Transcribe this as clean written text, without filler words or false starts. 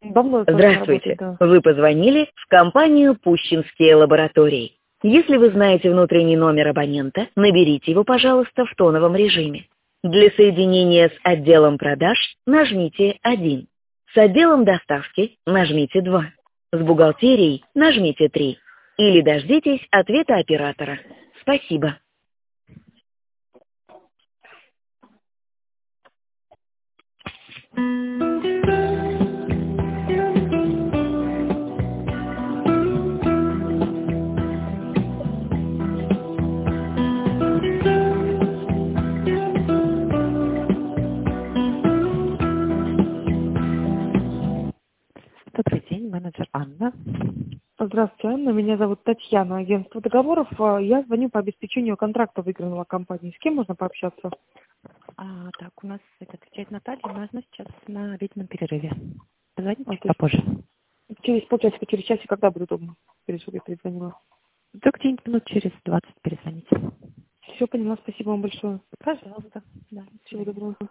Давно тоже Здравствуйте. работает, да. Вы позвонили в компанию «Пущинские лаборатории». Если вы знаете внутренний номер абонента, наберите его, пожалуйста, в тоновом режиме. Для соединения с отделом продаж нажмите 1. С отделом доставки нажмите 2. С бухгалтерией нажмите 3. Или дождитесь ответа оператора. Спасибо. Добрый день, менеджер Анна. Здравствуйте, Анна. Меня зовут Татьяна, агентство договоров. Я звоню по обеспечению контракта выигранного компании. С кем можно пообщаться? Так, у нас отвечает Наталья, но она сейчас на обеденном перерыве. Позвоните То есть попозже. через полчасика, через часик, когда будет удобно? Чтобы я перезвонила. Да где-нибудь минут через 20 перезвоните. Все поняла. Спасибо вам большое. Пожалуйста. Да. Всего доброго.